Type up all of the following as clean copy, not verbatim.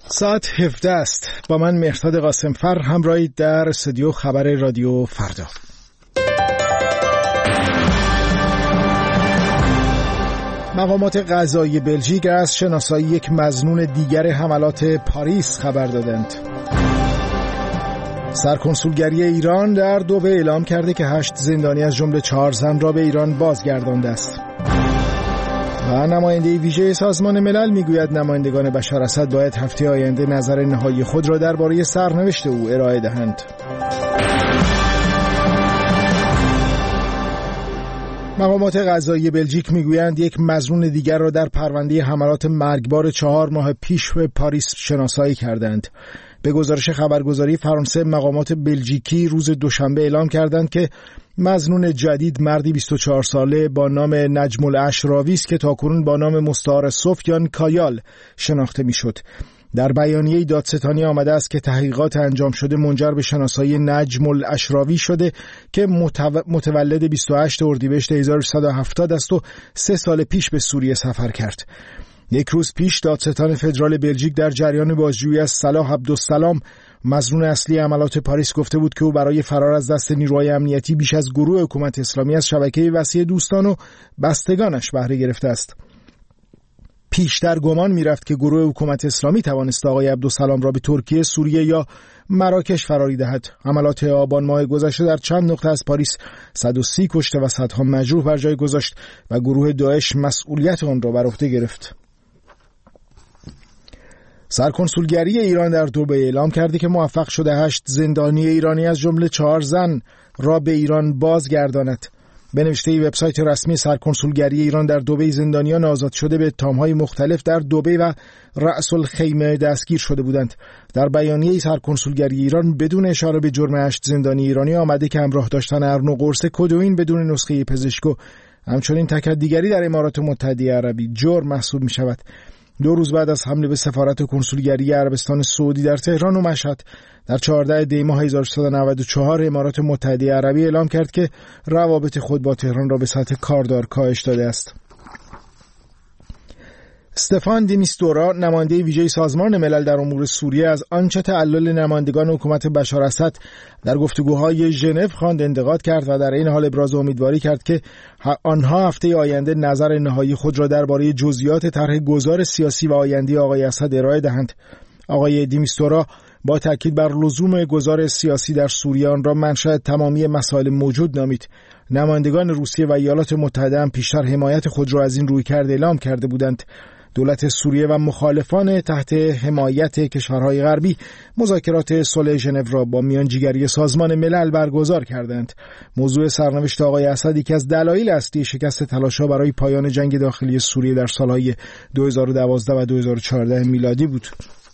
ساعت 17 است. با من مهرداد قاسمفر همراهید در استودیو خبر رادیو فردا. مقامات قضایی بلژیک از شناسایی یک مظنون دیگر حملات پاریس خبر دادند. سرکنسولگری ایران در دوبه اعلام کرده که 8 زندانی از جمله 4 زن را به ایران بازگردانده است. و نماینده ویژه سازمان ملل میگوید نمایندگان بشار اسد باید هفته آینده نظر نهایی خود را درباره سرنوشت او ارائه دهند. مقامات قضایی بلژیک میگویند یک مظنون دیگر را در پرونده حملات مرگبار 4 ماه پیش به پاریس شناسایی کردند. به گزارش خبرگزاری فرانسه، مقامات بلژیکی روز دوشنبه اعلام کردند که مظنون جدید مردی 24 ساله با نام نجم الاشراوی است که تاکنون با نام مستعار سفیان کایال شناخته میشد. در بیانیه دادستانی آمده است که تحقیقات انجام شده منجر به شناسایی نجم الاشراوی شده که متولد 28 اردیبهشت 1170 است و 3 سال پیش به سوریه سفر کرد. یک روز پیش دادستان فدرال بلژیک در جریان بازجویی از صلاح عبدالسلام مظنون اصلی حملات پاریس گفته بود که او برای فرار از دست نیروهای امنیتی بیش از گروه حکومت اسلامی از شبکه وسیع دوستان و بستگانش بهره گرفته است. پیشتر گمان می‌رفت که گروه حکومت اسلامی توانسته آقای عبدالسلام را به ترکیه، سوریه یا مراکش فراری دهد. حملات آبان ماه گذشته در چند نقطه از پاریس 130 کشته و صدها مجروح بر جای گذاشت و گروه داعش مسئولیت آن را بر عهده گرفت. سرکنسولگری ایران در دوبه اعلام کرده که موفق شده 8 زندانی ایرانی از جمله 4 زن را به ایران بازگرداند. به نوشته وبسایت رسمی سرکنسولگری ایران در دوبه، زندانیان آزاد شده به اتهام‌های مختلف در دوبه و رأس الخیمه دستگیر شده بودند. در بیانیه سرکنسولگری ایران بدون اشاره به جرم 8 زندانی ایرانی آمده که همراه داشتن ارن و قرص کدوئین بدون نسخه پزشک و همچنین تکدیگری در امارات متحده عربی جرم محسوب می شود. 2 روز بعد از حمله به سفارت کنسولگری عربستان سعودی در تهران و مشهد در 14 دی ماه 1394 امارات متحده عربی اعلام کرد که روابط خود با تهران را به سطح کاردار کاهش داده است. استفان دی میستورا، نماینده ویژه سازمان ملل در امور سوریه، از آنچه تعلل نمایندگان حکومت بشار اسد در گفتگوهای ژنو خواند انتقاد کرد و در این حال ابراز امیدواری کرد که آنها هفته آینده نظر نهایی خود را درباره جزئیات طرح گذار سیاسی و آینده آقای اسد ارائه دهند. آقای دی میستورا با تاکید بر لزوم گذار سیاسی در سوریه آن را منشأ تمامی مسائل موجود نامید. نمایندگان روسیه و ایالات متحده هم پیشتر حمایت خود را از این رویکرد اعلام کرده بودند. دولت سوریه و مخالفان تحت حمایت کشورهای غربی مذاکرات صلح ژنو را با میانجیگری سازمان ملل برگزار کردند. موضوع سرنوشت آقای اسد یکی از دلایل اصلی شکست تلاش‌ها برای پایان جنگ داخلی سوریه در سالهای 2012 و 2014 میلادی بود.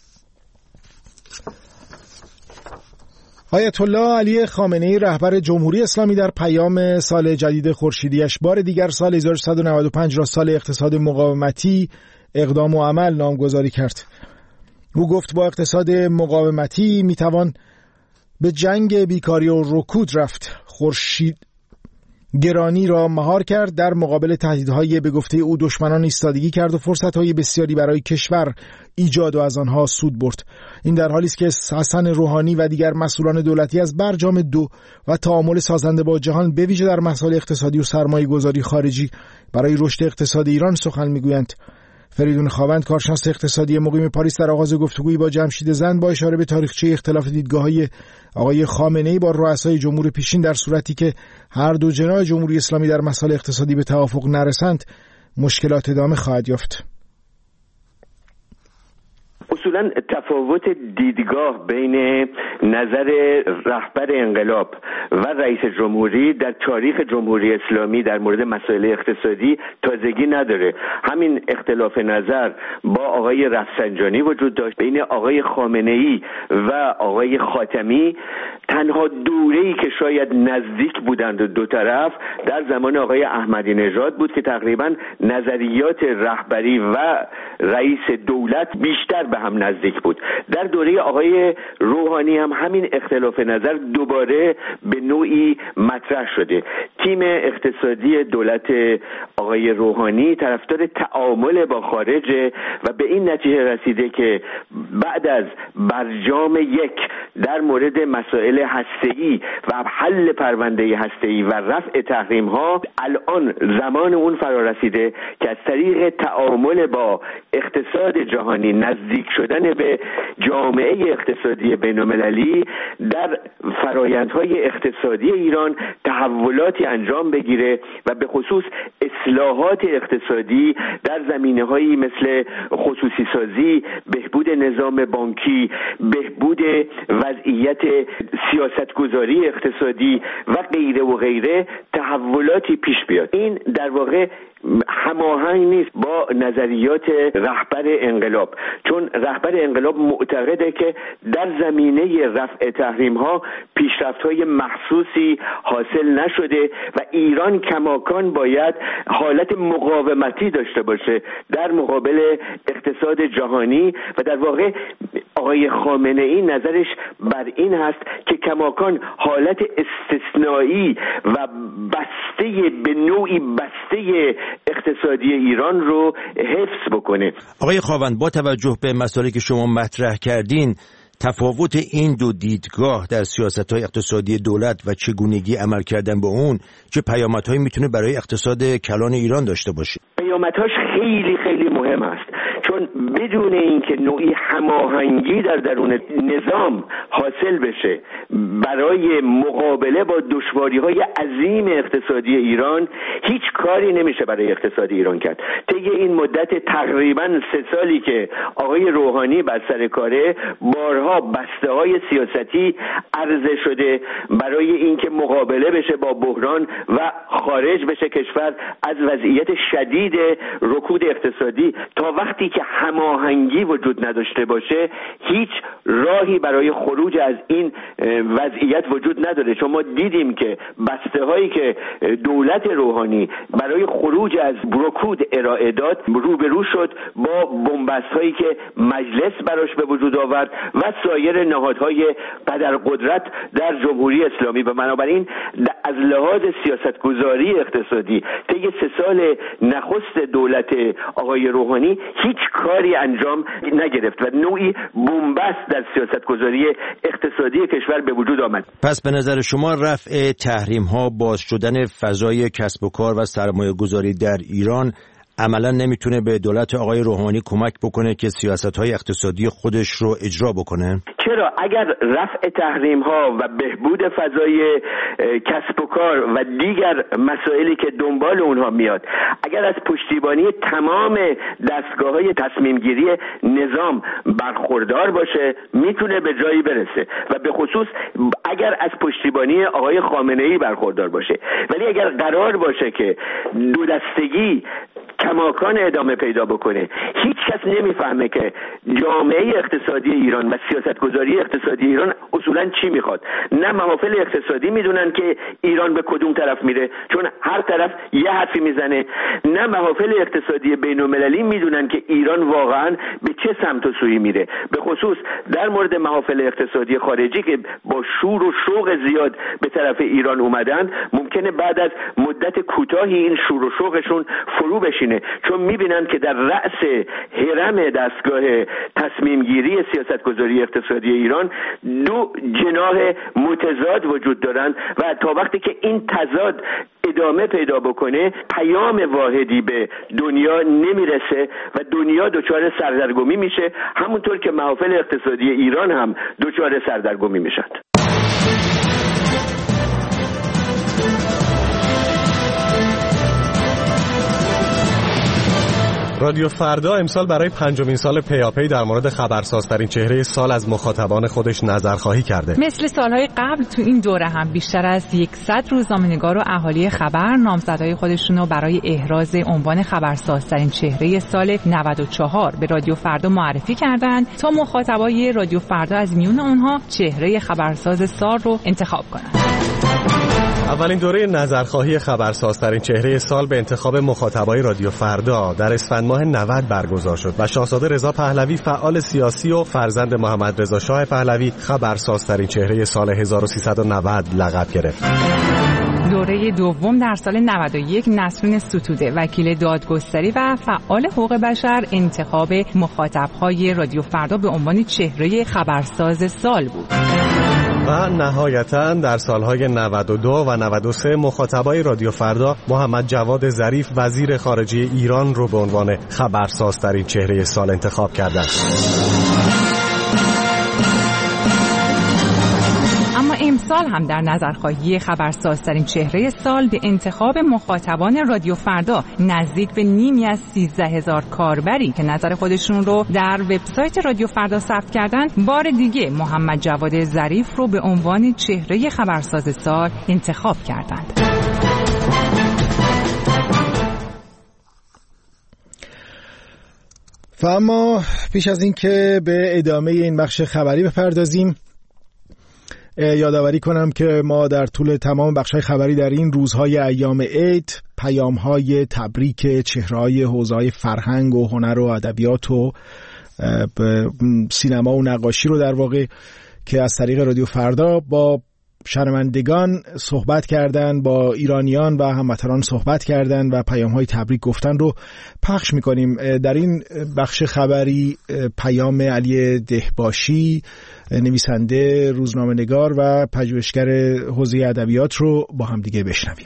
آیت الله علی خامنه‌ای، رهبر جمهوری اسلامی، در پیام سال جدید خورشیدی‌اش بار دیگر سال 1395 را سال اقتصاد مقاومتی، اقدام و عمل نامگذاری کرد. او گفت با اقتصاد مقاومتی میتوان به جنگ بیکاری و رکود رفت. خورشید گرانی را مهار کرد، در مقابل تهدیدهای به گفته او دشمنان ایستادگی کرد و فرصت‌های بسیاری برای کشور ایجاد و از آنها سود برد. این در حالی است که حسن روحانی و دیگر مسئولان دولتی از برجام 2 و تعامل سازنده با جهان به ویژه در مسائل اقتصادی و سرمایه‌گذاری خارجی برای رشد اقتصاد ایران سخن میگویند. فریدون خاوند، کارشناس اقتصادی مقیم پاریس، در آغاز گفتگویی با جمشید زند با اشاره به تاریخچه اختلاف دیدگاه‌های آقای خامنه‌ای با رؤسای جمهور پیشین در صورتی که هر دو جناح جمهوری اسلامی در مسائل اقتصادی به توافق نرسند، مشکلات ادامه خواهد یافت. اصولا تفاوت دیدگاه بین نظر رهبر انقلاب و رئیس جمهوری در تاریخ جمهوری اسلامی در مورد مسائل اقتصادی تازگی نداره. همین اختلاف نظر با آقای رفسنجانی وجود داشت بین آقای خامنه‌ای و آقای خاتمی. تنها دوره‌ای که شاید نزدیک بودند دو طرف در زمان آقای احمدی نژاد بود که تقریبا نظریات رهبری و رئیس دولت بیشتر به هم نزدیک بود. در دوره آقای روحانی هم همین اختلاف نظر دوباره به نوعی مطرح شده. تیم اقتصادی دولت آقای روحانی طرفدار تعامل با خارج و به این نتیجه رسیده که بعد از برجام یک در مورد مسائل هسته‌ای و حل پرونده هسته‌ای و رفع تحریم‌ها، الان زمان اون فرا رسیده که از طریق تعامل با اقتصاد جهانی، نزدیک شدن به جامعه اقتصادی بین‌المللی، در فرایندهای اقتصادی ایران تحولاتی انجام بگیره و به خصوص اصلاحات اقتصادی در زمینه‌هایی مثل خصوصی سازی، بهبود نظام بانکی، بهبود وضعیت سیاستگذاری اقتصادی و غیره و غیره تحولاتی پیش بیاد. این در واقع هماهنگ نیست با نظریات رهبر انقلاب، چون رهبر انقلاب معتقده که در زمینه رفع تحریم‌ها پیشرفت‌های محسوسی حاصل نشده و ایران کماکان باید حالت مقاومتی داشته باشه در مقابل اقتصاد جهانی و در واقع آقای خامنه‌ای نظرش بر این هست که کماکان حالت استثنایی و بسته به نوعی بسته اقتصادی ایران رو حفظ بکنه. آقای خاوند، با توجه به مسائلی که شما مطرح کردین، تفاوت این دو دیدگاه در سیاست‌های اقتصادی دولت و چگونگی عمل کردن با اون چه پیامدهایی میتونه برای اقتصاد کلان ایران داشته باشه؟ پیامدهاش خیلی خیلی مهم است، چون بدون اینکه نوعی هماهنگی در درون نظام حاصل بشه برای مقابله با دشواری‌های عظیم اقتصادی ایران، هیچ کاری نمیشه برای اقتصاد ایران کرد. طی این مدت تقریباً 3 سالی که آقای روحانی بر سر کاره، بارها بسته‌های سیاستی عرضه شده برای اینکه مقابله بشه با بحران و خارج بشه کشور از وضعیت شدید رکود اقتصادی. تا وقتی که هماهنگی وجود نداشته باشه، هیچ راهی برای خروج از این وضعیت وجود نداره. چون ما دیدیم که بسته‌هایی که دولت روحانی برای خروج از رکود ارائه داد روبرو شد با بن‌بست‌هایی که مجلس براش به وجود آورد و سایر نهادهای قدرت در جمهوری اسلامی. و بنابراین از لحاظ سیاستگذاری اقتصادی طی 3 سال نخست دولت آقای روحانی هیچ کاری انجام نگرفت و نوعی بن‌بست در سیاستگذاری اقتصادی کشور به وجود آمد. پس به نظر شما رفع تحریم‌ها، باز شدن فضای کسب و کار و سرمایه‌گذاری در ایران عملا نمیتونه به دولت آقای روحانی کمک بکنه که سیاست‌های اقتصادی خودش رو اجرا بکنه؟ چرا؟ اگر رفع تحریم‌ها و بهبود فضای کسب و کار و دیگر مسائلی که دنبال اونها میاد، اگر از پشتیبانی تمام دستگاه‌های تصمیم‌گیری نظام برخوردار باشه، میتونه به جایی برسه و به خصوص اگر از پشتیبانی آقای خامنه‌ای برخوردار باشه. ولی اگر قرار باشه که دو دستگی کماکان ادامه پیدا بکنه، هیچ کس نمیفهمه که جامعه اقتصادی ایران و سیاستگذاری اقتصادی ایران اصولا چی میخواد. نه محافل اقتصادی میدونن که ایران به کدوم طرف میره، چون هر طرف یه حرفی میزنه. نه محافل اقتصادی بین‌المللی میدونن که ایران واقعا به چه سمت و سویی میره. به خصوص در مورد محافل اقتصادی خارجی که با شور و شوق زیاد به طرف ایران اومدن، ممکنه بعد از مدت کوتاهی این شور و شوقشون فرو بشینه، چون میبینن که در رأس هرم دستگاه تصمیم گیری سیاستگذاری اقتصادی ایران دو جناح متضاد وجود دارن و تا وقتی که این تضاد ادامه پیدا بکنه، پیام واحدی به دنیا نمیرسه و دنیا دچار سردرگمی میشه، همونطور که محافل اقتصادی ایران هم دچار سردرگمی میشن. رادیو فردا امسال برای 5مین سال پیاپی در مورد خبرسازترین چهره سال از مخاطبان خودش نظرخواهی کرده. مثل سالهای قبل تو این دوره هم بیشتر از 100 روزنامه‌نگار و اهالی خبر نامزدهای خودشون رو برای احراز عنوان خبرسازترین چهره سال 94 به رادیو فردا معرفی کردند تا مخاطبای رادیو فردا از میون اونها چهره خبرساز سال رو انتخاب کنند. اولین دوره نظرخواهی خبرسازترین چهره سال به انتخاب مخاطبای رادیو فردا در اسفند ماه 90 برگزار شد و شاهزاده رضا پهلوی فعال سیاسی و فرزند محمد رضا شاه پهلوی خبرسازترین چهره سال 1390 لقب گرفت. دوره دوم در سال 91 نسرین ستوده وکیل دادگستری و فعال حقوق بشر انتخاب مخاطبهای رادیو فردا به عنوان چهره خبرساز سال بود. و نهایتاً در سالهای 92 و 93 مخاطبای رادیو فردا محمد جواد ظریف وزیر خارجه ایران رو به عنوان خبرسازترین چهره سال انتخاب کردند. اما امسال هم در نظرخواهی خبرسازترین چهره سال به انتخاب مخاطبان رادیو فردا نزدیک به نیمی از 13,000 کاربری که نظر خودشون رو در وبسایت رادیو فردا ثبت کردن بار دیگه محمد جواد ظریف رو به عنوان چهره خبرساز سال انتخاب کردند. و اما پیش از این که به ادامه این بخش خبری بپردازیم یادآوری کنم که ما در طول تمام بخش‌های خبری در این روزهای ایام عید پیام‌های تبریک چهره‌های حوزه‌های فرهنگ و هنر و ادبیات و سینما و نقاشی رو در واقع که از طریق رادیو فردا با شنوندگان صحبت کردن، با ایرانیان و هموطنان صحبت کردن و پیام‌های تبریک گفتن رو پخش می‌کنیم. در این بخش خبری پیام علی دهباشی نویسنده، روزنامه‌نگار و پژوهشگر حوزه ادبیات رو با هم دیگه بشنویم.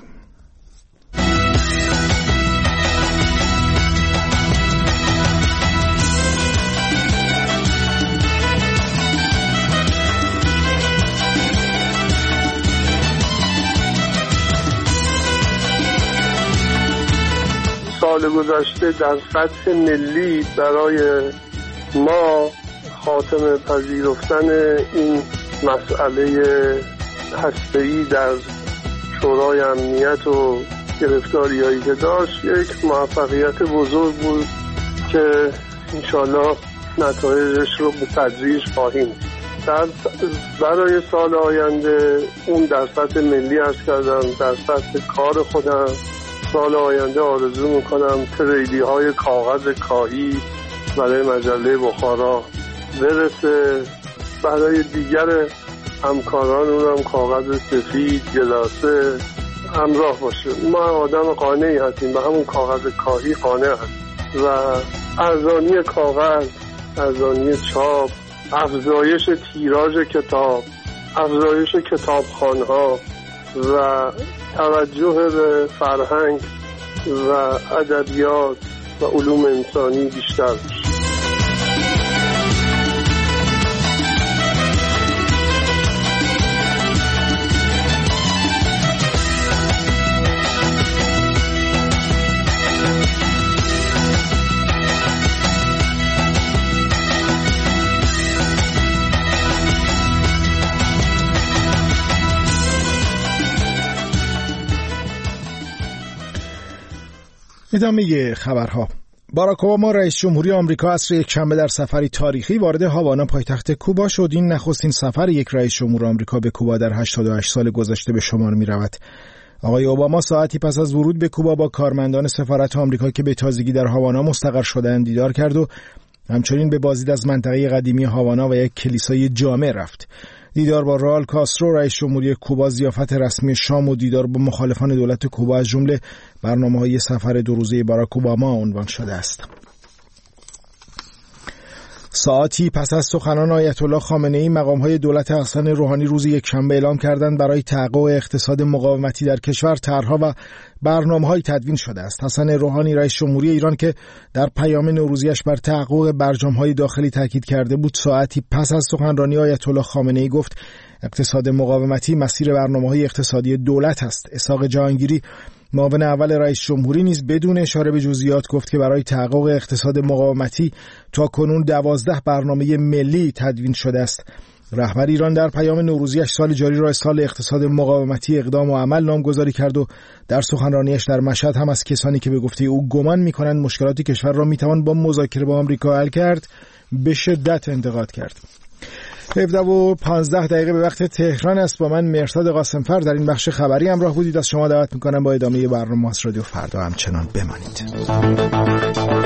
سال گذشته در سطح ملی برای ما خاتمه پذیرفتن این مسئله هسته‌ای در شورای امنیت و گرفتاری‌هایی که داشت یک موفقیت بزرگ بود که انشالله نتایجش رو به تدریج خواهیم برای سال آینده. اون در سطح ملی عرض کردم، در سطح کار خودم سال آینده آرزو میکنم تریلی های کاغذ کاهی برای مجله بخارا برسه، برای دیگر همکاران اونم کاغذ سفید گلاسه همراه باشه. ما آدم قانعی هستیم، به همون کاغذ کاهی قانع هستیم و ارزانی کاغذ، ارزانی چاپ، افزایش تیراژ کتاب، افزایش کتابخانه‌ها و توجه به فرهنگ و ادبیات و علوم انسانی بیشتر بشه. ادامه خبرها. باراک اوباما رئیس جمهوری آمریکا عصر یکشنبه در سفری تاریخی وارد هاوانا پایتخت کوبا شد. این نخستین سفر یک رئیس جمهور آمریکا به کوبا در 88 سال گذشته به شمار می‌رود. آقای اوباما ساعتی پس از ورود به کوبا با کارمندان سفارت آمریکا که به تازگی در هاوانا مستقر شدند دیدار کرد و همچنین به بازدید از منطقه قدیمی هاوانا و یک کلیسای جامع رفت. دیدار با رائول کاسترو رئیس جمهوری کوبا، ضیافت رسمی شام و دیدار با مخالفان دولت کوبا از جمله برنامه‌های سفر 2 روزه باراک اوباما عنوان شده است. ساعتی پس از سخنان آیت الله خامنه‌ای، مقام‌های دولت حسن روحانی روز یکشنبه اعلام کردند برای تحقق اقتصاد مقاومتی در کشور طرح‌ها و برنامه‌های تدوین شده است. حسن روحانی رئیس جمهوری ایران که در پیام نوروزیش بر تحقق برجام‌های داخلی تاکید کرده بود، ساعتی پس از سخنرانی آیت الله خامنه‌ای گفت اقتصاد مقاومتی مسیر برنامه‌های اقتصادی دولت است. اسحاق جهانگیری معاون اول رئیس جمهوری نیز بدون اشاره به جزئیات گفت که برای تحقق اقتصاد مقاومتی تاکنون 12 برنامه ملی تدوین شده است. رهبر ایران در پیام نوروزیش سال جاری را سال اقتصاد مقاومتی اقدام و عمل نامگذاری کرد و در سخنرانیش در مشهد هم از کسانی که به گفته او گمان می‌کنند مشکلات کشور را می‌توان با مذاکره با آمریکا حل کرد به شدت انتقاد کرد. 17:15 به وقت تهران است. با من مرتضی قاسمفر در این بخش خبری همراه بودید. از شما دعوت میکنم با ادامه برنامه رادیو فردا همچنان بمانید.